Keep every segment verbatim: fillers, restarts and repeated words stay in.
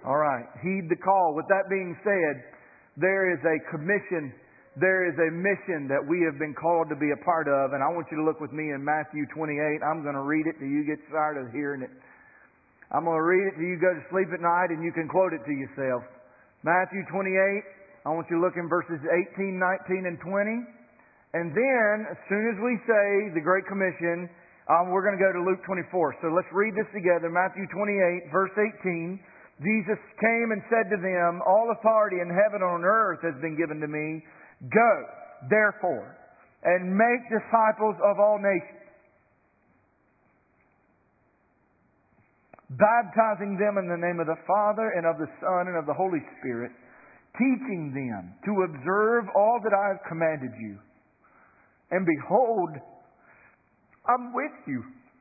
All right. Heed the call. With that being said, there is a commission, there is a mission that we have been called to be a part of. And I want you to look with me in Matthew twenty-eight. I'm going to read it till you get tired of hearing it. I'm going to read it till you go to sleep at night and you can quote it to yourself. Matthew twenty-eight. I want you to look in verses eighteen, nineteen, and twenty. And then, as soon as we say the Great Commission, um, we're going to go to Luke twenty-four. So let's read this together. Matthew twenty-eight, verse eighteen. Jesus came and said to them, all authority in heaven and on earth has been given to me. Go, therefore, and make disciples of all nations, baptizing them in the name of the Father and of the Son and of the Holy Spirit, teaching them to observe all that I have commanded you. And behold, I'm with you.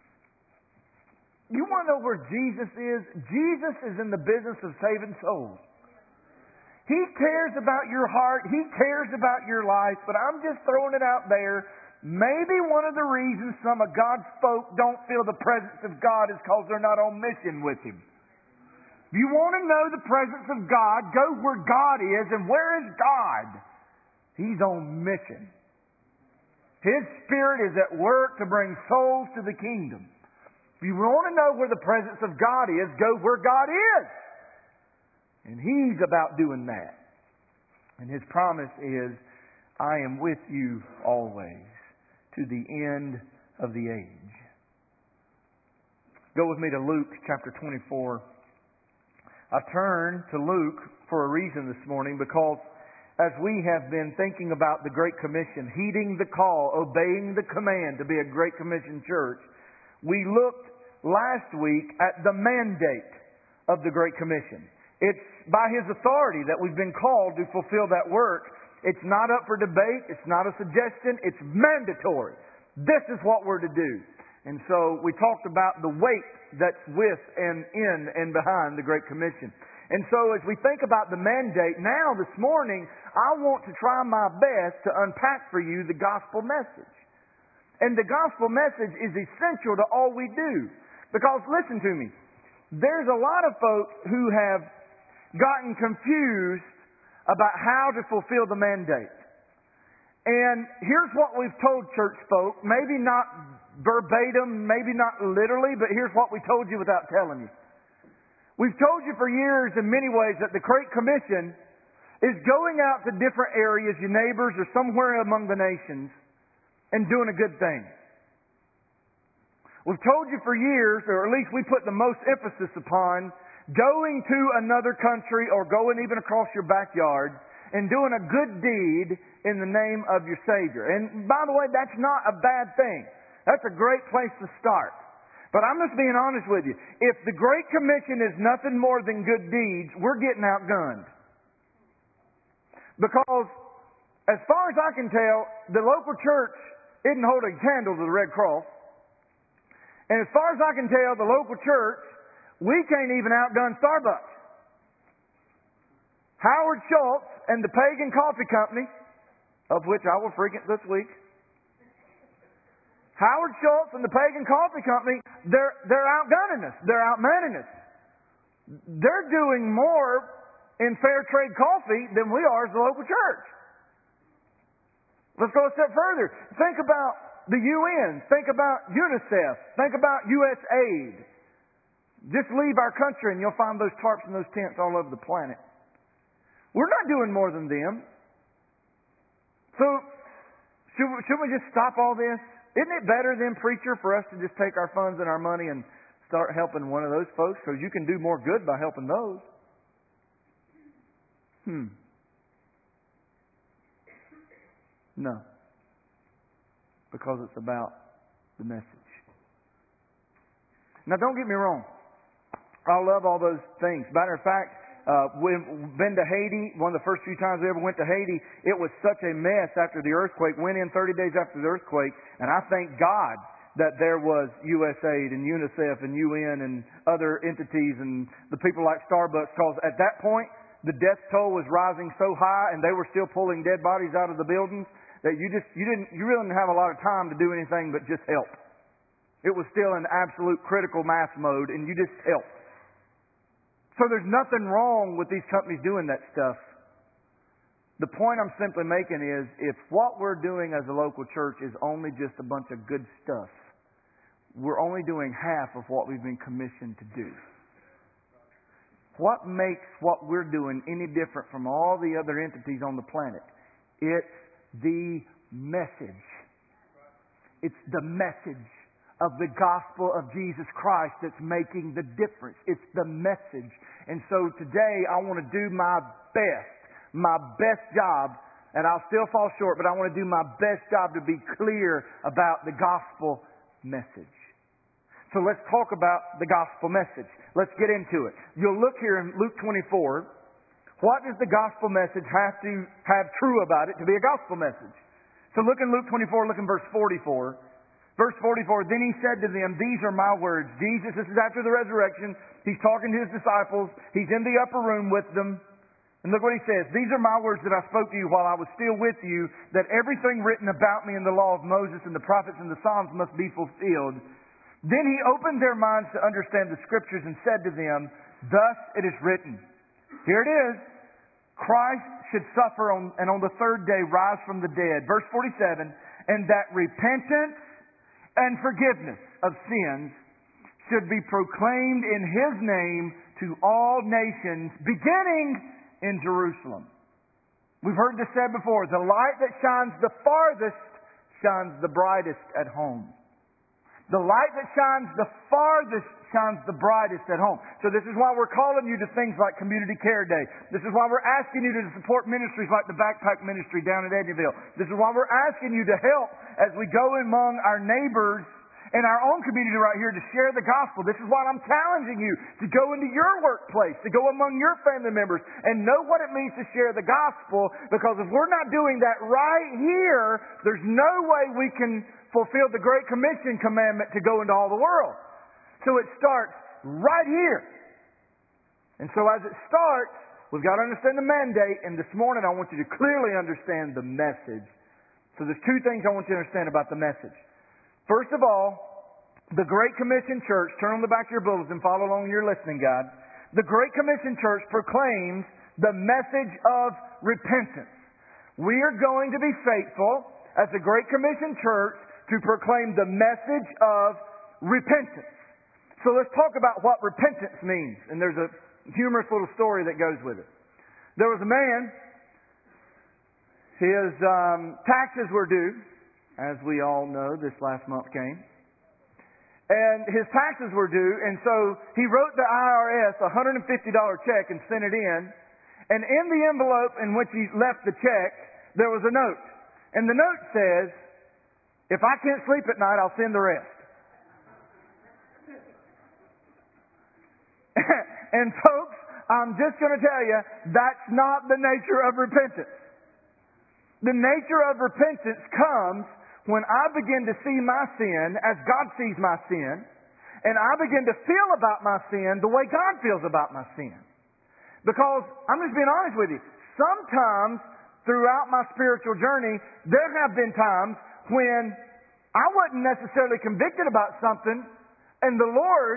You want to know where Jesus is? Jesus is in the business of saving souls. He cares about your heart. He cares about your life. But I'm just throwing it out there. Maybe one of the reasons some of God's folk don't feel the presence of God is because they're not on mission with Him. If you want to know the presence of God, go where God is. And where is God? He's on mission. His Spirit is at work to bring souls to the kingdom. If you want to know where the presence of God is, go where God is. And He's about doing that. And His promise is, I am with you always to the end of the age. Go with me to Luke chapter twenty-four. I turn to Luke for a reason this morning, because as we have been thinking about the Great Commission, heeding the call, obeying the command to be a Great Commission church, we looked last week at the mandate of the Great Commission. It's by His authority that we've been called to fulfill that work. It's not up for debate. It's not a suggestion. It's mandatory. This is what we're to do. And so we talked about the weight that's with and in and behind the Great Commission. And so as we think about the mandate, now this morning, I want to try my best to unpack for you the gospel message. And the gospel message is essential to all we do. Because listen to me, there's a lot of folks who have gotten confused about how to fulfill the mandate. And here's what we've told church folk, maybe not verbatim, maybe not literally, but here's what we told you without telling you. We've told you for years in many ways that the Great Commission is going out to different areas, your neighbors or somewhere among the nations, and doing a good thing. We've told you for years, or at least we put the most emphasis upon, going to another country or going even across your backyard and doing a good deed in the name of your Savior. And by the way, that's not a bad thing. That's a great place to start. But I'm just being honest with you. If the Great Commission is nothing more than good deeds, we're getting outgunned. Because as far as I can tell, the local church isn't holding a candle to the Red Cross. And as far as I can tell, the local church, we can't even outgun Starbucks. Howard Schultz and the Pagan Coffee Company, of which I will frequent this week, Howard Schultz and the Pagan Coffee Company, they're, they're outgunning us. They're outmanning us. They're doing more in fair trade coffee than we are as the local church. Let's go a step further. Think about the U N. Think about UNICEF. Think about U S aid. Just leave our country and you'll find those tarps and those tents all over the planet. We're not doing more than them. So, should we, should we just stop all this? Isn't it better then, preacher, for us to just take our funds and our money and start helping one of those folks? Because you can do more good by helping those. Hmm. No. Because it's about the message. Now, don't get me wrong. I love all those things. Matter of fact, uh, we've been to Haiti. One of the first few times we ever went to Haiti, it was such a mess after the earthquake. Went in thirty days after the earthquake, and I thank God that there was U S aid and UNICEF and U N and other entities and the people like Starbucks, because at that point, the death toll was rising so high and they were still pulling dead bodies out of the buildings that you just, you didn't, you really didn't have a lot of time to do anything but just help. It was still in absolute critical mass mode and you just helped. So there's nothing wrong with these companies doing that stuff. The point I'm simply making is, if what we're doing as a local church is only just a bunch of good stuff, we're only doing half of what we've been commissioned to do. What makes what we're doing any different from all the other entities on the planet? It's the message. It's the message of the gospel of Jesus Christ that's making the difference. It's the message. And so today I want to do my best, my best job, and I'll still fall short, but I want to do my best job to be clear about the gospel message. So let's talk about the gospel message. Let's get into it. You'll look here in Luke twenty-four. What does the gospel message have to have true about it to be a gospel message? So look in Luke twenty-four, look in verse forty-four. Verse forty-four, then he said to them, these are my words. Jesus, this is after the resurrection. He's talking to his disciples. He's in the upper room with them. And look what he says. These are my words that I spoke to you while I was still with you, that everything written about me in the law of Moses and the prophets and the Psalms must be fulfilled. Then he opened their minds to understand the Scriptures and said to them, thus it is written. Here it is. Christ should suffer on, and on the third day rise from the dead. Verse forty-seven, and that repentance and forgiveness of sins should be proclaimed in His name to all nations, beginning in Jerusalem. We've heard this said before, the light that shines the farthest shines the brightest at home. The light that shines the farthest shines the brightest at home. So this is why we're calling you to things like Community Care Day. This is why we're asking you to support ministries like the Backpack Ministry down at Eddyville. This is why we're asking you to help as we go among our neighbors in our own community right here to share the gospel. This is why I'm challenging you to go into your workplace, to go among your family members and know what it means to share the gospel, because if we're not doing that right here, there's no way we can fulfill the Great Commission commandment to go into all the world. So it starts right here. And so as it starts, we've got to understand the mandate, and this morning I want you to clearly understand the message. So there's two things I want you to understand about the message. First of all, the Great Commission Church, turn on the back of your bulletin, follow along in your listening guide. The Great Commission Church proclaims the message of repentance. We are going to be faithful as the Great Commission Church to proclaim the message of repentance. So let's talk about what repentance means. And there's a humorous little story that goes with it. There was a man, his um, taxes were due. As we all know, this last month came. And his taxes were due, and so he wrote the I R S a one hundred fifty dollars check and sent it in. And in the envelope in which he left the check, there was a note. And the note says, if I can't sleep at night, I'll send the rest. And folks, I'm just going to tell you, that's not the nature of repentance. The nature of repentance comes when I begin to see my sin as God sees my sin, and I begin to feel about my sin the way God feels about my sin. Because, I'm just being honest with you, sometimes throughout my spiritual journey, there have been times when I wasn't necessarily convicted about something, and the Lord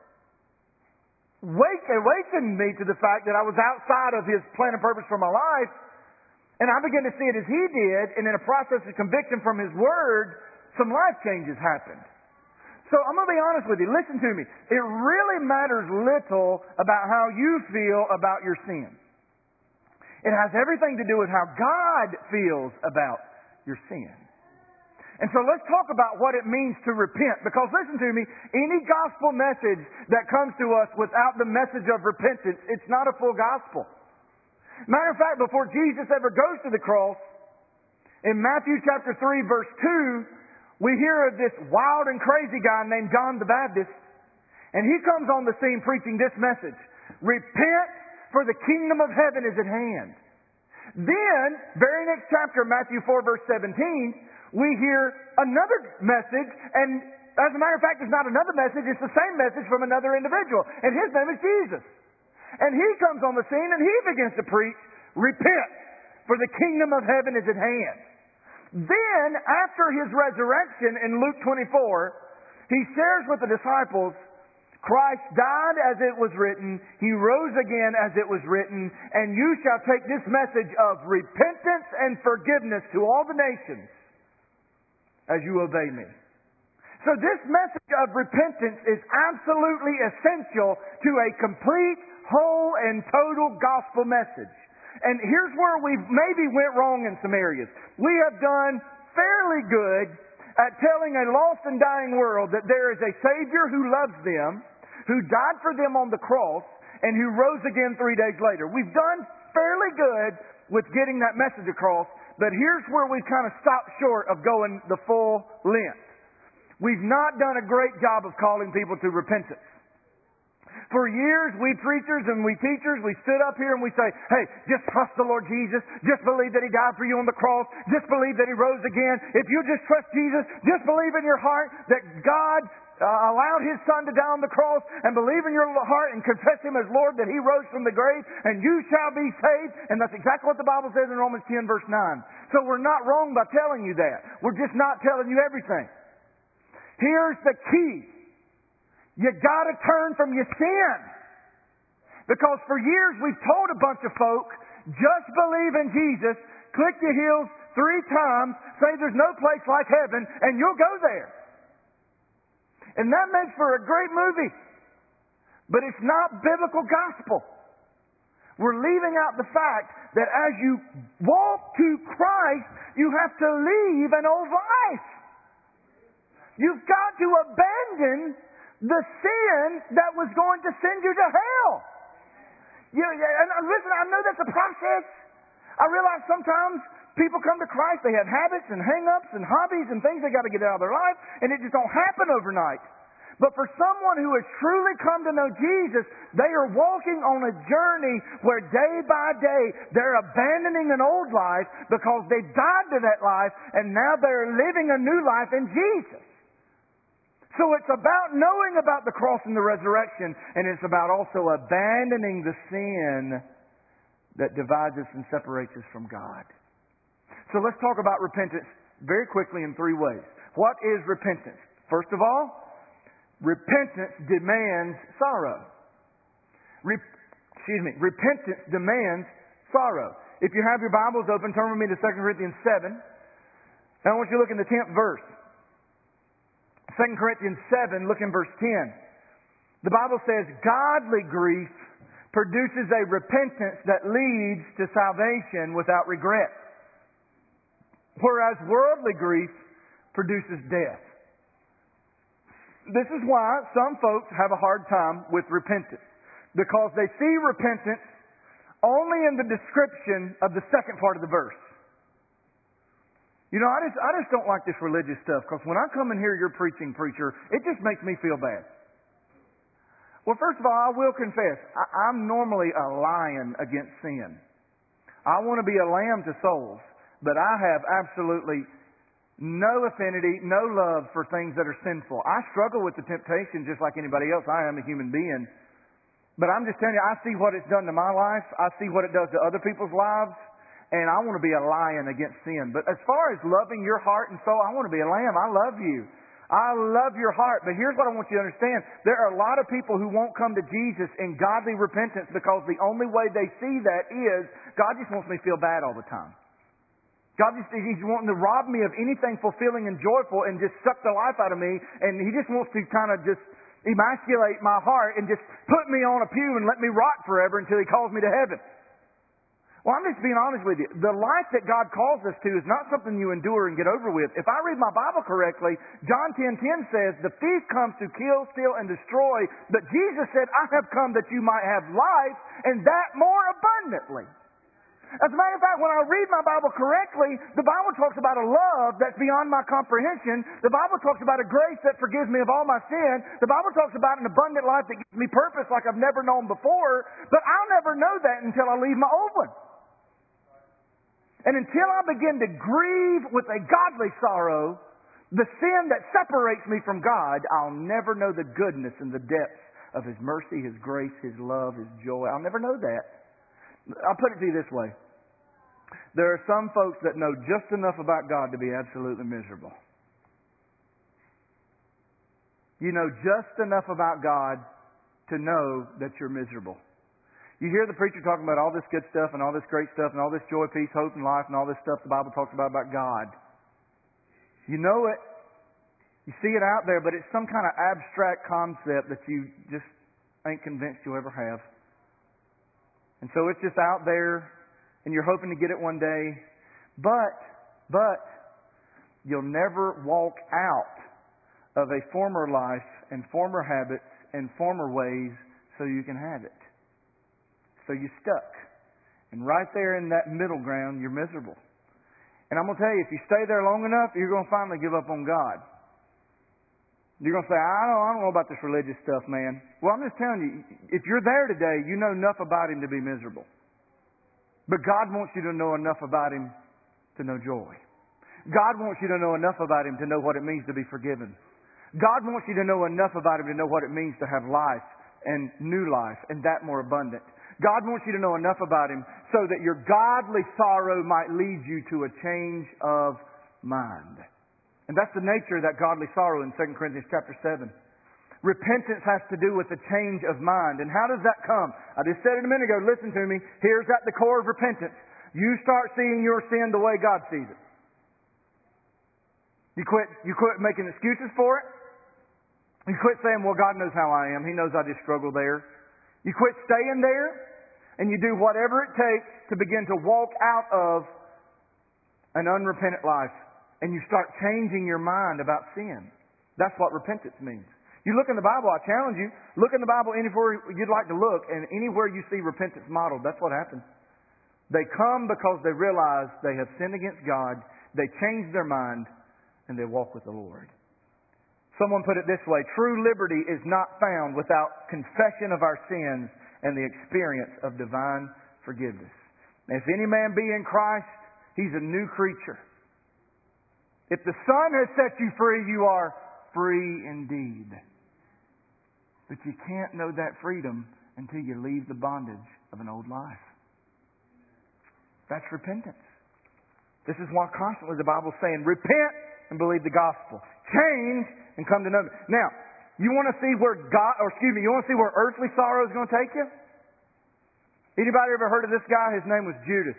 wake, awakened me to the fact that I was outside of His plan and purpose for my life. And I began to see it as He did, and in a process of conviction from His Word, some life changes happened. So I'm going to be honest with you. Listen to me. It really matters little about how you feel about your sin. It has everything to do with how God feels about your sin. And so let's talk about what it means to repent. Because listen to me, any gospel message that comes to us without the message of repentance, it's not a full gospel. Matter of fact, before Jesus ever goes to the cross, in Matthew chapter three, verse two, we hear of this wild and crazy guy named John the Baptist, and he comes on the scene preaching this message: repent, for the kingdom of heaven is at hand. Then, very next chapter, Matthew four, verse seventeen, we hear another message, and as a matter of fact, it's not another message, it's the same message from another individual, and his name is Jesus. And he comes on the scene and he begins to preach, repent, for the kingdom of heaven is at hand. Then, after His resurrection in Luke twenty-four, He shares with the disciples Christ died as it was written. He rose again as it was written. And you shall take this message of repentance and forgiveness to all the nations as you obey me. So this message of repentance is absolutely essential to a complete, whole, and total gospel message. And here's where we maybe went wrong in some areas. We have done fairly good at telling a lost and dying world that there is a Savior who loves them, who died for them on the cross, and who rose again three days later. We've done fairly good with getting that message across, but here's where we've kind of stopped short of going the full length. We've not done a great job of calling people to repentance. For years, we preachers and we teachers, we stood up here and we say, hey, just trust the Lord Jesus. Just believe that He died for you on the cross. Just believe that He rose again. If you just trust Jesus, just believe in your heart that God uh, allowed His Son to die on the cross, and believe in your heart and confess Him as Lord, that He rose from the grave, and you shall be saved. And that's exactly what the Bible says in Romans ten, verse nine. So we're not wrong by telling you that. We're just not telling you everything. Here's the key. You got to turn from your sin. Because for years we've told a bunch of folk, just believe in Jesus, click your heels three times, say there's no place like heaven, and you'll go there. And that makes for a great movie. But it's not biblical gospel. We're leaving out the fact that as you walk to Christ, you have to leave an old life. You've got to abandon the sin that was going to send you to hell. You, and listen, I know that's a process. I realize sometimes people come to Christ, they have habits and hang-ups and hobbies and things they got to get out of their life, and it just don't happen overnight. But for someone who has truly come to know Jesus, they are walking on a journey where day by day they're abandoning an old life because they died to that life, and now they're living a new life in Jesus. So it's about knowing about the cross and the resurrection, and it's about also abandoning the sin that divides us and separates us from God. So let's talk about repentance very quickly in three ways. What is repentance? First of all, repentance demands sorrow. Re- excuse me. Repentance demands sorrow. If you have your Bibles open, turn with me to Second Corinthians seven. And I want you to look in the tenth verse. Second Corinthians seven, look in verse ten. The Bible says, godly grief produces a repentance that leads to salvation without regret, whereas worldly grief produces death. This is why some folks have a hard time with repentance, because they see repentance only in the description of the second part of the verse. You know, I just I just don't like this religious stuff, because when I come and hear your preaching, preacher, it just makes me feel bad. Well, first of all, I will confess, I, I'm normally a lion against sin. I want to be a lamb to souls, but I have absolutely no affinity, no love for things that are sinful. I struggle with the temptation just like anybody else. I am a human being. But I'm just telling you, I see what it's done to my life. I see what it does to other people's lives. And I want to be a lion against sin. But as far as loving your heart and soul, I want to be a lamb. I love you. I love your heart. But here's what I want you to understand. There are a lot of people who won't come to Jesus in godly repentance because the only way they see that is, God just wants me to feel bad all the time. God just, He's wanting to rob me of anything fulfilling and joyful and just suck the life out of me. And He just wants to kind of just emasculate my heart and just put me on a pew and let me rot forever until He calls me to heaven. Well, I'm just being honest with you. The life that God calls us to is not something you endure and get over with. If I read my Bible correctly, John ten ten says, the thief comes to kill, steal, and destroy. But Jesus said, I have come that you might have life, and that more abundantly. As a matter of fact, when I read my Bible correctly, the Bible talks about a love that's beyond my comprehension. The Bible talks about a grace that forgives me of all my sin. The Bible talks about an abundant life that gives me purpose like I've never known before. But I'll never know that until I leave my old one. And until I begin to grieve with a godly sorrow the sin that separates me from God, I'll never know the goodness and the depths of His mercy, His grace, His love, His joy. I'll never know that. I'll put it to you this way. There are some folks that know just enough about God to be absolutely miserable. you know just enough about God to know that you're miserable. You hear the preacher talking about all this good stuff and all this great stuff and all this joy, peace, hope, and life and all this stuff the Bible talks about about God. You know it. You see it out there, but it's some kind of abstract concept that you just ain't convinced you'll ever have. And so it's just out there, and you're hoping to get it one day. But, but, you'll never walk out of a former life and former habits and former ways so you can have it. So you're stuck. And right there in that middle ground, you're miserable. And I'm going to tell you, if you stay there long enough, you're going to finally give up on God. You're going to say, I don't, I don't know about this religious stuff, man. Well, I'm just telling you, if you're there today, you know enough about Him to be miserable. But God wants you to know enough about Him to know joy. God wants you to know enough about Him to know what it means to be forgiven. God wants you to know enough about Him to know what it means to have life and new life and that more abundant. God wants you to know enough about Him so that your godly sorrow might lead you to a change of mind. And that's the nature of that godly sorrow in Second Corinthians chapter seven. Repentance has to do with a change of mind. And how does that come? I just said it a minute ago. Listen to me. Here's at the core of repentance. You start seeing your sin the way God sees it. You quit, you quit making excuses for it. You quit saying, well, God knows how I am. He knows I just struggle there. You quit staying there. And you do whatever it takes to begin to walk out of an unrepentant life. And you start changing your mind about sin. That's what repentance means. You look in the Bible, I challenge you, look in the Bible anywhere you'd like to look, and anywhere you see repentance modeled, that's what happens. They come because they realize they have sinned against God, they change their mind, and they walk with the Lord. Someone put it this way, true liberty is not found without confession of our sins and the experience of divine forgiveness. Now, if any man be in Christ, he's a new creature. If the Son has set you free, you are free indeed. But you can't know that freedom until you leave the bondage of an old life. That's repentance. This is why constantly the Bible's saying, repent and believe the gospel. Change and come to know me. Now, you want to see where God, or excuse me, you want to see where earthly sorrow is going to take you? Anybody ever heard of this guy? His name was Judas.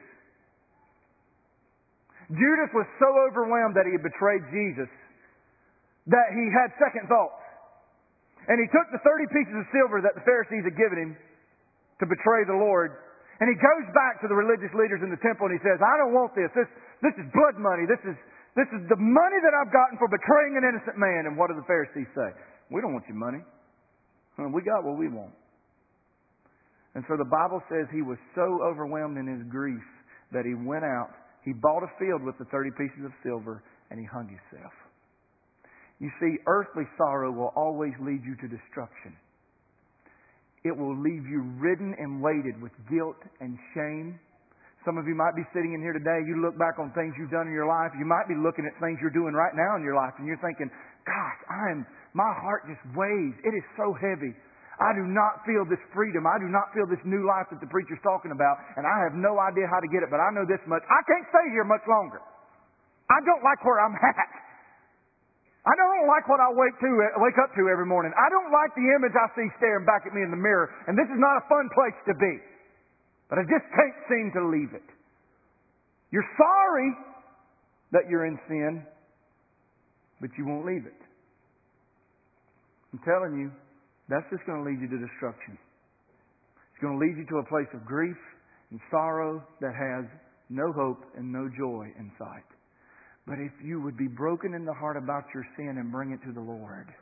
Judas was so overwhelmed that he had betrayed Jesus that he had second thoughts. And he took the thirty pieces of silver that the Pharisees had given him to betray the Lord. And he goes back to the religious leaders in the temple and he says, I don't want this. This, this is blood money. This is, this is the money that I've gotten for betraying an innocent man. And what do the Pharisees say? We don't want your money. We got what we want. And so the Bible says he was so overwhelmed in his grief that he went out, he bought a field with the thirty pieces of silver, and he hung himself. You see, earthly sorrow will always lead you to destruction. It will leave you ridden and weighted with guilt and shame. Some of you might be sitting in here today, you look back on things you've done in your life, you might be looking at things you're doing right now in your life, and you're thinking, gosh, I am, my heart just weighs. It is so heavy. I do not feel this freedom. I do not feel this new life that the preacher's talking about, and I have no idea how to get it, but I know this much. I can't stay here much longer. I don't like where I'm at. I don't like what I wake to wake up to every morning. I don't like the image I see staring back at me in the mirror, and this is not a fun place to be. But I just can't seem to leave it. You're sorry that you're in sin, but you won't leave it. I'm telling you, that's just going to lead you to destruction. It's going to lead you to a place of grief and sorrow that has no hope and no joy in sight. But if you would be broken in the heart about your sin and bring it to the Lord,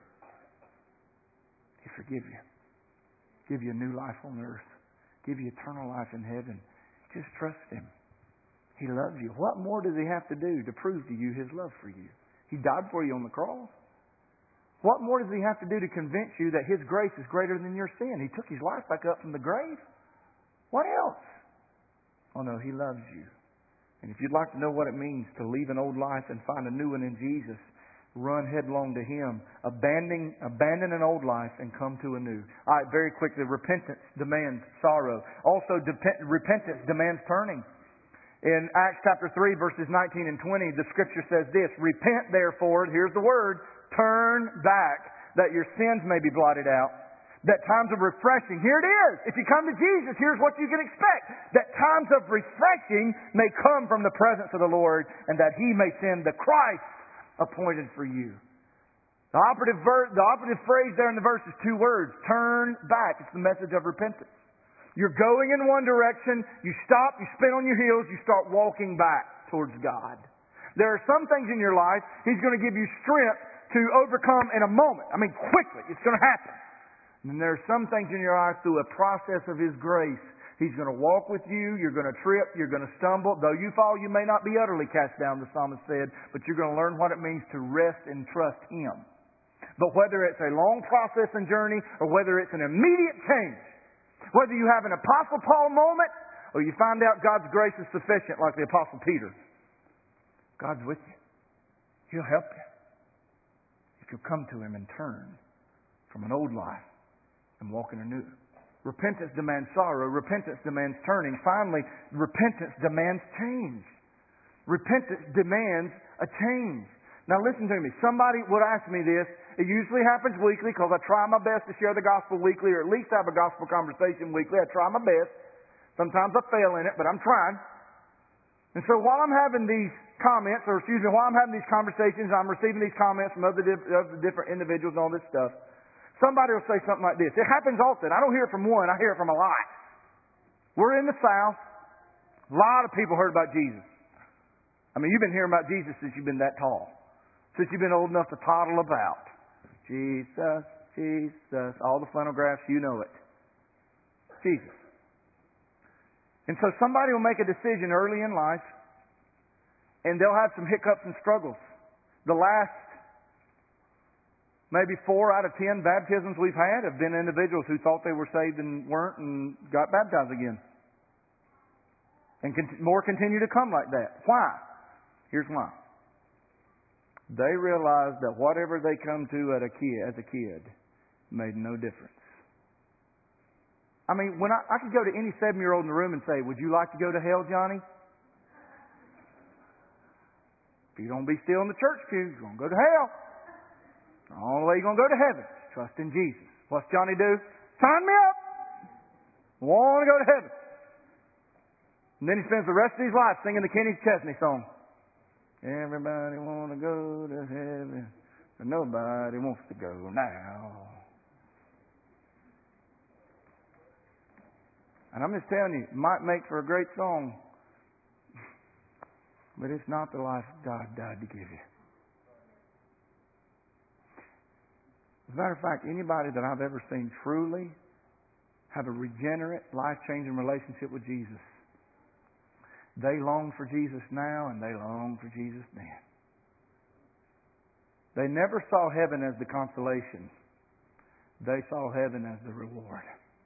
He'll forgive you. Give you a new life on earth. Give you eternal life in heaven. Just trust Him. He loves you. What more does He have to do to prove to you His love for you? He died for you on the cross. What more does He have to do to convince you that His grace is greater than your sin? He took His life back up from the grave. What else? Oh no, He loves you. And if you'd like to know what it means to leave an old life and find a new one in Jesus, run headlong to Him. Abandon, abandon an old life and come to a new. All right, very quickly, repentance demands sorrow. Also, dep- repentance demands turning. In Acts chapter three, verses nineteen and twenty, the Scripture says this, repent therefore, here's the word, turn back that your sins may be blotted out, that times of refreshing, here it is. If you come to Jesus, here's what you can expect. That times of refreshing may come from the presence of the Lord, and that He may send the Christ appointed for you. The operative, ver- the operative phrase there in the verse is two words. Turn back. It's the message of repentance. You're going in one direction. You stop. You spin on your heels. You start walking back towards God. There are some things in your life He's going to give you strength to overcome in a moment. I mean, quickly. It's going to happen. And then there are some things in your life through a process of His grace. He's going to walk with you. You're going to trip. You're going to stumble. Though you fall, you may not be utterly cast down, the psalmist said, but you're going to learn what it means to rest and trust Him. But whether it's a long process and journey or whether it's an immediate change, whether you have an Apostle Paul moment or you find out God's grace is sufficient like the Apostle Peter, God's with you. He'll help you. If you'll come to Him and turn from an old life and walk in a new. Repentance demands sorrow. Repentance demands turning. Finally, repentance demands change. Repentance demands a change. Now listen to me. Somebody would ask me this. It usually happens weekly because I try my best to share the gospel weekly or at least have a gospel conversation weekly. I try my best. Sometimes I fail in it, but I'm trying. And so while I'm having these comments, or excuse me, while I'm having these conversations, I'm receiving these comments from other, di- other different individuals and all this stuff, somebody will say something like this. It happens often. I don't hear it from one. I hear it from a lot. We're in the South. A lot of people heard about Jesus. I mean, you've been hearing about Jesus since you've been that tall. Since you've been old enough to toddle about. Jesus, Jesus, all the phonographs, you know it. Jesus. And so somebody will make a decision early in life, and they'll have some hiccups and struggles. The last maybe four out of ten baptisms we've had have been individuals who thought they were saved and weren't and got baptized again. And con- more continue to come like that. Why? Here's why. They realized that whatever they come to at a kid, as a kid made no difference. I mean, when I, I could go to any seven-year-old in the room and say, would you like to go to hell, Johnny? If you don't be still in the church pew, you're going to go to hell. The only way you're going to go to heaven is trust in Jesus. What's Johnny do? Sign me up. I want to go to heaven. And then he spends the rest of his life singing the Kenny Chesney song. Everybody want to go to heaven, but nobody wants to go now. And I'm just telling you, it might make for a great song, but it's not the life God died to give you. As a matter of fact, anybody that I've ever seen truly have a regenerate, life-changing relationship with Jesus, they long for Jesus now and they long for Jesus then. They never saw heaven as the consolation. They saw heaven as the reward.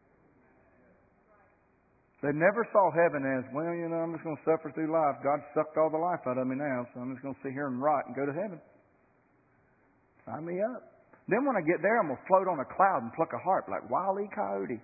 They never saw heaven as, well, you know, I'm just going to suffer through life. God sucked all the life out of me now, so I'm just going to sit here and rot and go to heaven. Sign me up. Then when I get there, I'm going to float on a cloud and pluck a harp like Wile E. Coyote.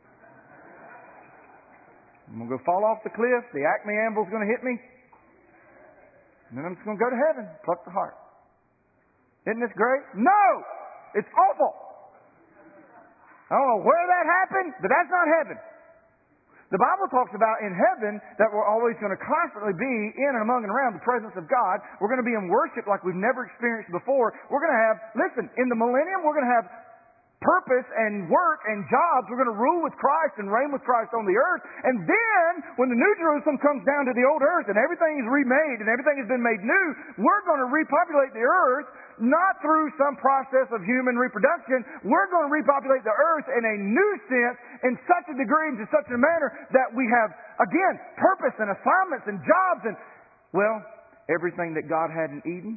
I'm going to go fall off the cliff. The Acme anvil's going to hit me. And then I'm just going to go to heaven, pluck the harp. Isn't this great? No! It's awful. I don't know where that happened, but that's not heaven. The Bible talks about in heaven that we're always going to constantly be in and among and around the presence of God. We're going to be in worship like we've never experienced before. We're going to have, listen, in the millennium, we're going to have purpose and work and jobs. We're going to rule with Christ and reign with Christ on the earth. And then, when the New Jerusalem comes down to the old earth and everything is remade and everything has been made new, we're going to repopulate the earth, not through some process of human reproduction. We're going to repopulate the earth in a new sense, in such a degree and to such a manner that we have, again, purpose and assignments and jobs and, well, everything that God had in Eden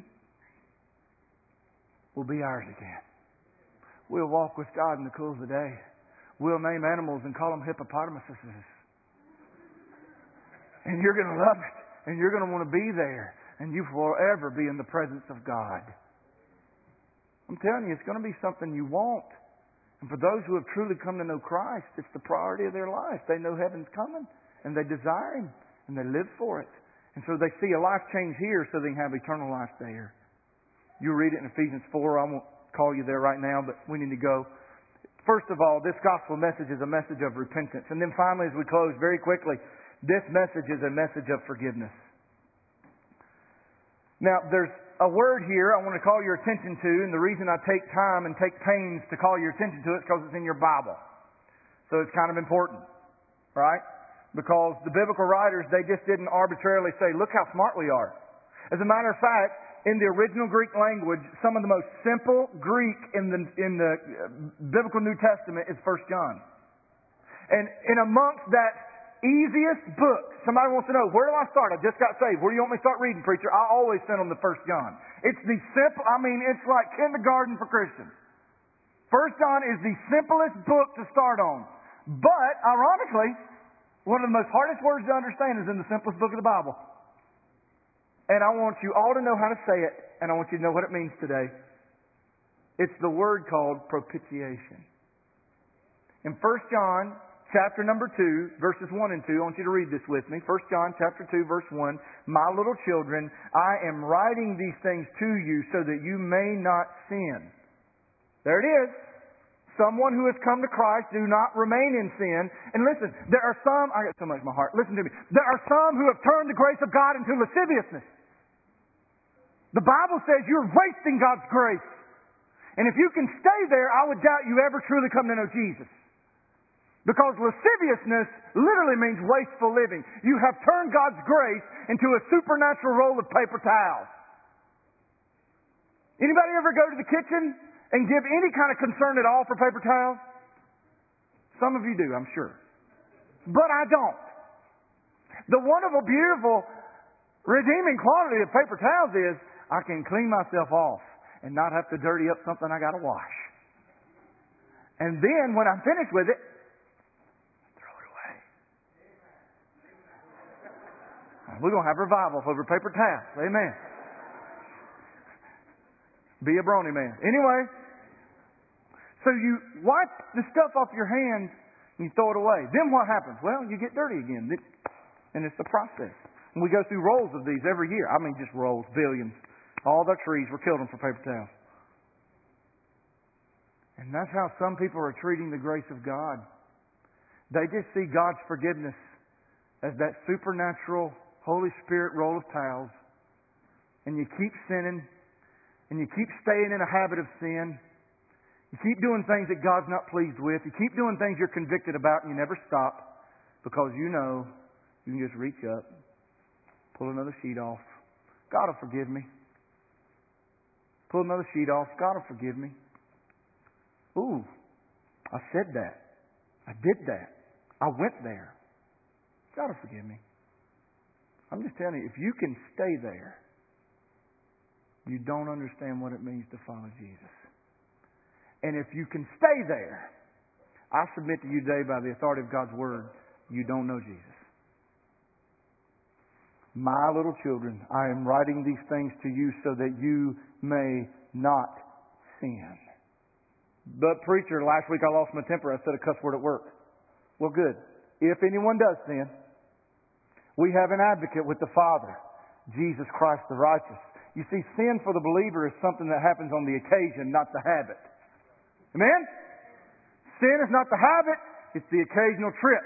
will be ours again. We'll walk with God in the cool of the day. We'll name animals and call them hippopotamuses. And you're going to love it. And you're going to want to be there. And you will forever be in the presence of God. I'm telling you, it's going to be something you want. And for those who have truly come to know Christ, it's the priority of their life. They know heaven's coming. And they desire Him. And they live for it. And so they see a life change here so they can have eternal life there. You read it in Ephesians four. I won't call you there right now, but we need to go. First of all, this gospel message is a message of repentance. And then finally, as we close very quickly, this message is a message of forgiveness. Now, there's a word here I want to call your attention to, and the reason I take time and take pains to call your attention to it is because it's in your Bible. So it's kind of important, right? Because the biblical writers, they just didn't arbitrarily say, look how smart we are. As a matter of fact, in the original Greek language, some of the most simple Greek in the in the biblical New Testament is First John. And in amongst that easiest book, somebody wants to know, where do I start? I just got saved. Where do you want me to start reading, preacher? I always send them to First John. It's the simple, I mean, it's like kindergarten for Christians. First John is the simplest book to start on. But, ironically, one of the most hardest words to understand is in the simplest book of the Bible. And I want you all to know how to say it, and I want you to know what it means today. It's the word called propitiation. In First John chapter number two, verses one and two, I want you to read this with me. First John chapter two, verse one. My little children, I am writing these things to you so that you may not sin. There it is. Someone who has come to Christ, do not remain in sin. And listen, there are some, I got so much in my heart, listen to me. There are some who have turned the grace of God into lasciviousness. The Bible says you're wasting God's grace. And if you can stay there, I would doubt you ever truly come to know Jesus. Because lasciviousness literally means wasteful living. You have turned God's grace into a supernatural roll of paper towels. Anybody ever go to the kitchen and give any kind of concern at all for paper towels? Some of you do, I'm sure. But I don't. The wonderful, beautiful, redeeming quality of paper towels is I can clean myself off and not have to dirty up something I got to wash. And then when I'm finished with it, throw it away. We're going to have revival over paper towels. Amen. Be a brony man. Anyway, so you wipe the stuff off your hands and you throw it away. Then what happens? Well, you get dirty again. And it's the process. And we go through rolls of these every year. I mean, just rolls, billions. All the trees were killed them for paper towels. And that's how some people are treating the grace of God. They just see God's forgiveness as that supernatural Holy Spirit roll of towels. And you keep sinning. And you keep staying in a habit of sin. You keep doing things that God's not pleased with. You keep doing things you're convicted about and you never stop. Because you know you can just reach up, pull another sheet off. God will forgive me. Pull another sheet off. God will forgive me. Ooh, I said that. I did that. I went there. God will forgive me. I'm just telling you, if you can stay there, you don't understand what it means to follow Jesus. And if you can stay there, I submit to you today by the authority of God's Word, you don't know Jesus. My little children, I am writing these things to you so that you may not sin. But preacher, last week I lost my temper. I said a cuss word at work. Well, good. If anyone does sin, we have an advocate with the Father, Jesus Christ the righteous. You see, sin for the believer is something that happens on the occasion, not the habit. Amen? Sin is not the habit, it's the occasional trip.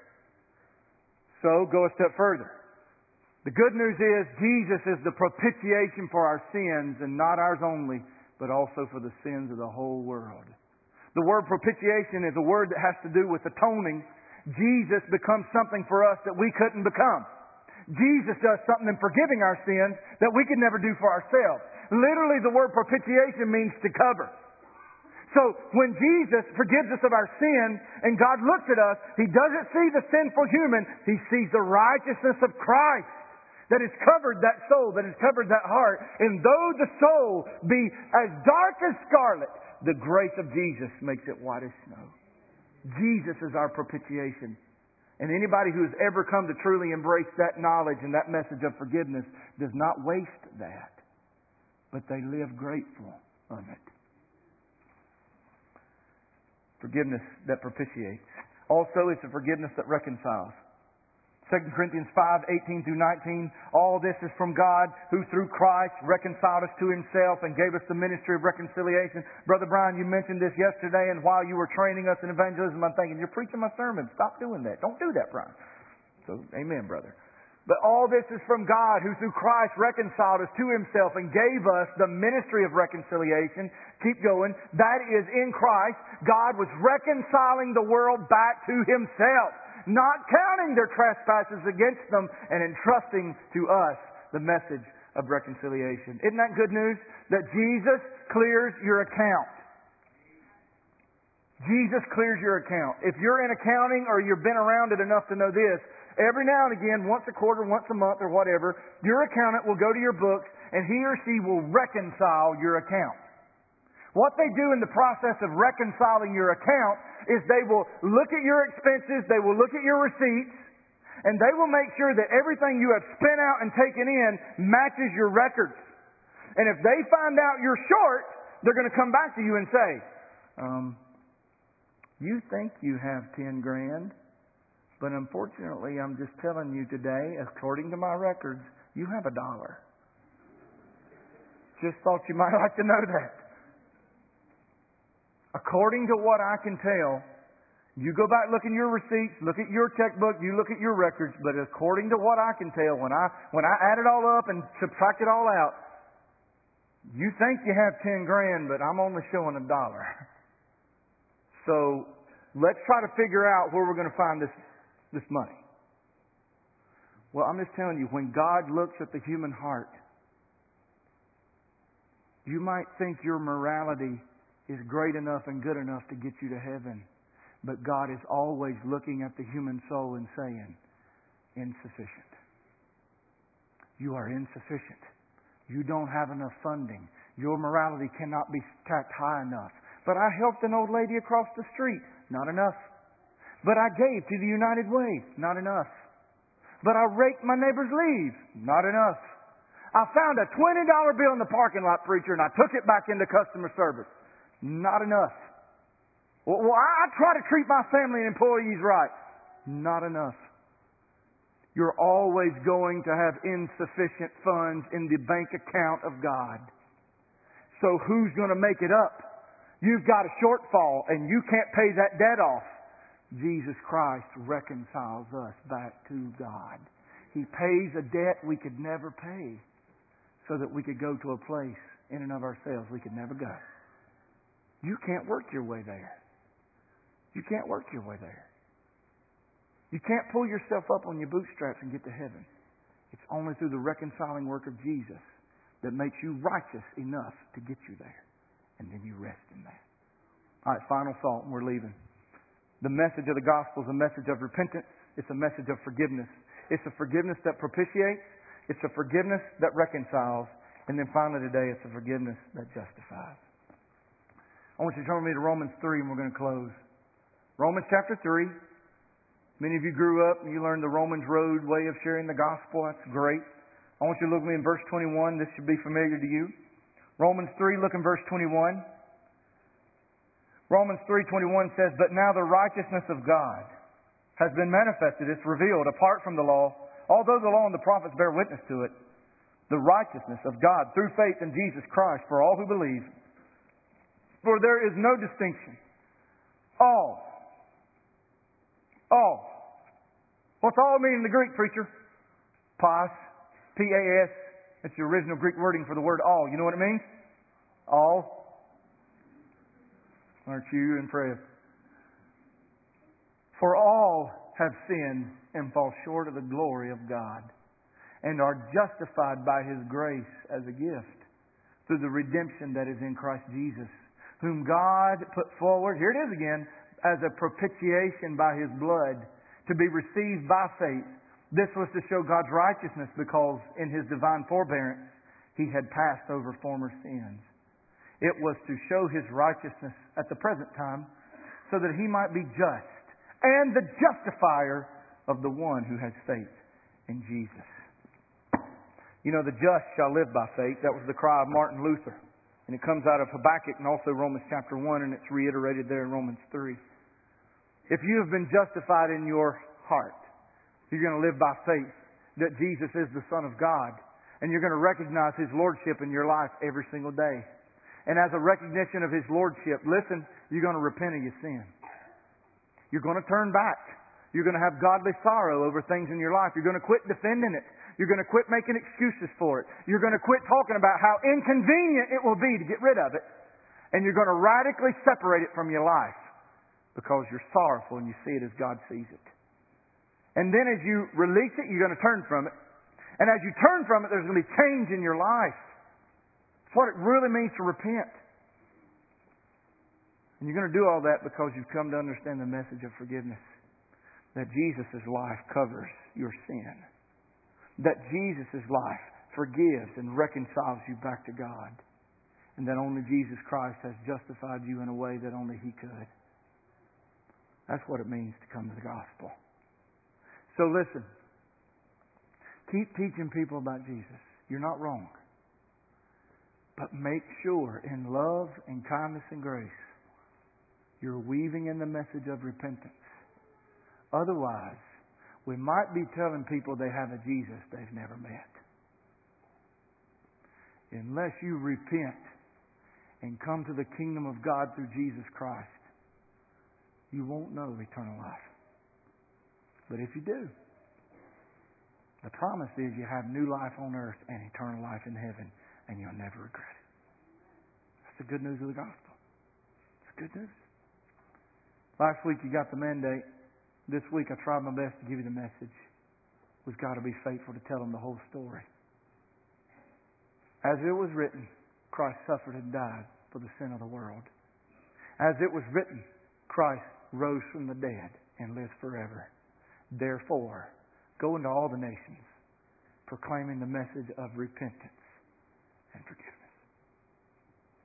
So, go a step further. The good news is Jesus is the propitiation for our sins, and not ours only, but also for the sins of the whole world. The word propitiation is a word that has to do with atoning. Jesus becomes something for us that we couldn't become. Jesus does something in forgiving our sins that we could never do for ourselves. Literally, the word propitiation means to cover. So, when Jesus forgives us of our sin and God looks at us, He doesn't see the sinful human. He sees the righteousness of Christ that has covered that soul, that has covered that heart. And though the soul be as dark as scarlet, the grace of Jesus makes it white as snow. Jesus is our propitiation. And anybody who has ever come to truly embrace that knowledge and that message of forgiveness does not waste that, but they live grateful of it. Forgiveness that propitiates. Also, it's a forgiveness that reconciles. Second Corinthians five, eighteen through nineteen. All this is from God, who through Christ reconciled us to Himself and gave us the ministry of reconciliation. Brother Brian, you mentioned this yesterday, and while you were training us in evangelism, I'm thinking, you're preaching my sermon. Stop doing that. Don't do that, Brian. So, amen, brother. But all this is from God, who through Christ reconciled us to Himself and gave us the ministry of reconciliation. Keep going. That is, in Christ, God was reconciling the world back to Himself, not counting their trespasses against them, and entrusting to us the message of reconciliation. Isn't that good news? That Jesus clears your account. Jesus clears your account. If you're in accounting or you've been around it enough to know this, every now and again, once a quarter, once a month, or whatever, your accountant will go to your books and he or she will reconcile your account. What they do in the process of reconciling your account is they will look at your expenses, they will look at your receipts, and they will make sure that everything you have spent out and taken in matches your records. And if they find out you're short, they're going to come back to you and say, um, you think you have ten grand, but unfortunately I'm just telling you today, according to my records, you have a dollar. Just thought you might like to know that. According to what I can tell, you go back, look in your receipts, look at your checkbook, you look at your records, but according to what I can tell, when I when I add it all up and subtract it all out, you think you have ten grand, but I'm only showing a dollar. So let's try to figure out where we're going to find this this money. Well, I'm just telling you, when God looks at the human heart, you might think your morality is great enough and good enough to get you to heaven. But God is always looking at the human soul and saying, insufficient. You are insufficient. You don't have enough funding. Your morality cannot be stacked high enough. But I helped an old lady across the street. Not enough. But I gave to the United Way. Not enough. But I raked my neighbor's leaves. Not enough. I found a twenty dollar bill in the parking lot, preacher, and I took it back into customer service. Not enough. Well, well, I try to treat my family and employees right. Not enough. You're always going to have insufficient funds in the bank account of God. So who's going to make it up? You've got a shortfall and you can't pay that debt off. Jesus Christ reconciles us back to God. He pays a debt we could never pay so that we could go to a place in and of ourselves we could never go. You can't work your way there. You can't work your way there. You can't pull yourself up on your bootstraps and get to heaven. It's only through the reconciling work of Jesus that makes you righteous enough to get you there. And then you rest in that. All right, final thought, and we're leaving. The message of the gospel is a message of repentance. It's a message of forgiveness. It's a forgiveness that propitiates. It's a forgiveness that reconciles. And then finally today, it's a forgiveness that justifies. I want you to turn with me to Romans three, and we're going to close. Romans chapter three. Many of you grew up and you learned the Romans road way of sharing the gospel. That's great. I want you to look at me in verse twenty-one. This should be familiar to you. Romans three, look in verse twenty-one. Romans three twenty-one says, "But now the righteousness of God has been manifested." It's revealed apart from the law. Although the law and the prophets bear witness to it, the righteousness of God through faith in Jesus Christ for all who believe. For there is no distinction. All. All. What's all mean in the Greek, preacher? Pas. P A S. It's the original Greek wording for the word all. You know what it means? All. Aren't you impressed? For all have sinned and fall short of the glory of God, and are justified by His grace as a gift through the redemption that is in Christ Jesus, whom God put forward, here it is again, as a propitiation by His blood, to be received by faith. This was to show God's righteousness, because in His divine forbearance He had passed over former sins. It was to show His righteousness at the present time, so that He might be just and the justifier of the one who has faith in Jesus. You know, the just shall live by faith. That was the cry of Martin Luther. And it comes out of Habakkuk and also Romans chapter one, and it's reiterated there in Romans three. If you have been justified in your heart, You're going to live by faith that Jesus is the Son of God. And you're going to recognize His Lordship in your life every single day. And as a recognition of His Lordship, listen, you're going to repent of your sin. You're going to turn back. You're going to have godly sorrow over things in your life. You're going to quit defending it. You're going to quit making excuses for it. You're going to quit talking about how inconvenient it will be to get rid of it. And you're going to radically separate it from your life because you're sorrowful and you see it as God sees it. And then as you release it, you're going to turn from it. And as you turn from it, there's going to be change in your life. It's what it really means to repent. And you're going to do all that because you've come to understand the message of forgiveness. That Jesus' life covers your sin. That Jesus' life forgives and reconciles you back to God. And that only Jesus Christ has justified you in a way that only He could. That's what it means to come to the gospel. So listen. Keep teaching people about Jesus. You're not wrong. But make sure in love and kindness and grace, you're weaving in the message of repentance. Otherwise, we might be telling people they have a Jesus they've never met. Unless you repent and come to the kingdom of God through Jesus Christ, you won't know eternal life. But if you do, the promise is you have new life on earth and eternal life in heaven, and you'll never regret it. That's the good news of the gospel. It's good news. Last week you got the mandate. This week I tried my best to give you the message. We've got to be faithful to tell them the whole story. As it was written, Christ suffered and died for the sin of the world. As it was written, Christ rose from the dead and lives forever. Therefore, go into all the nations, proclaiming the message of repentance and forgiveness.